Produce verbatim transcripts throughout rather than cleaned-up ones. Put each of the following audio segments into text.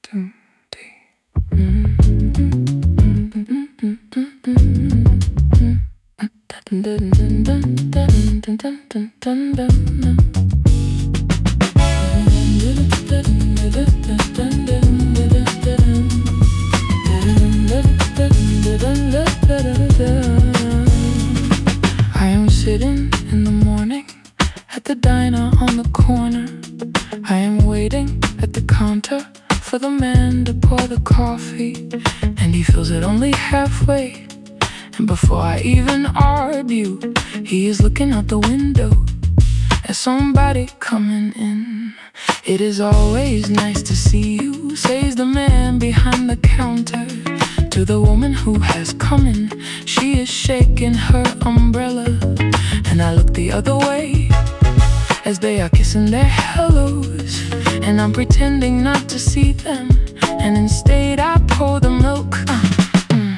I am sitting in the morning at the diner on the corner. I am waiting at the counter for the man to pour the coffee, and he fills it only halfway. And before I even argue, he is looking out the window at somebody coming in. "It is always nice to see you," says the man behind the counter to the woman who has come in. She is shaking her umbrella, and I look the other way as they are kissing their hellos, and I'm pretending not to see them, and instead I pour the milk. uh, mm.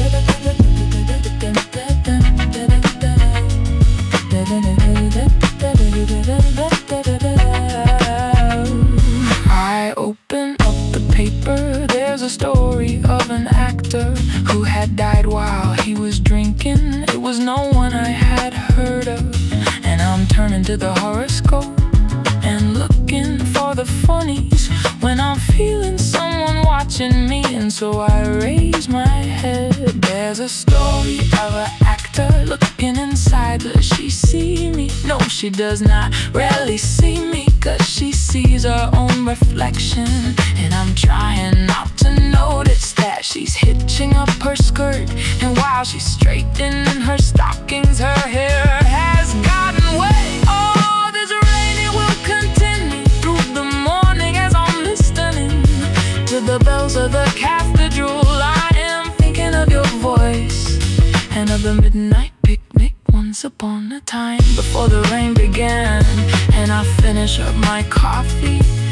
I open up the paper. There's a story of an actor who had died while he was drinking. It was no one I had heard of, and I'm turning to the horoscope and looking for the funnies when I'm feeling someone watching me. And so I raise my head. There's a story of an actor looking inside. Does she see me? No, she does not really see me, 'cause she sees her own reflection. And I'm trying not to notice that she's hitching up her skirt, and while she's straightening her stockings, her hair has gotten wet. Oh, this rain, it will continue through the morning as I'm listening to the bells of the cathedral. I am thinking of your voice and of the midnight picnic once upon a time before the rain began. And I finish up my coffee